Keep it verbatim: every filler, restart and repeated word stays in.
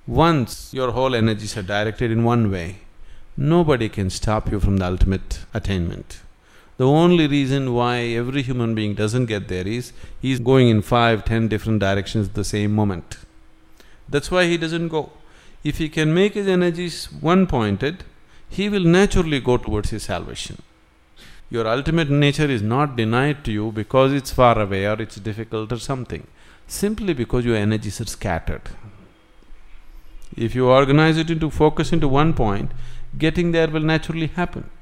Once your whole energies are directed in one way, nobody can stop you from the ultimate attainment. The only reason why every human being doesn't get there is, he's going in five, ten different directions at the same moment. That's why he doesn't go. If he can make his energies one-pointed, he will naturally go towards his salvation. Your ultimate nature is not denied to you because it's far away or it's difficult or something, simply because your energies are scattered. If you organize it into focus into one point, getting there will naturally happen.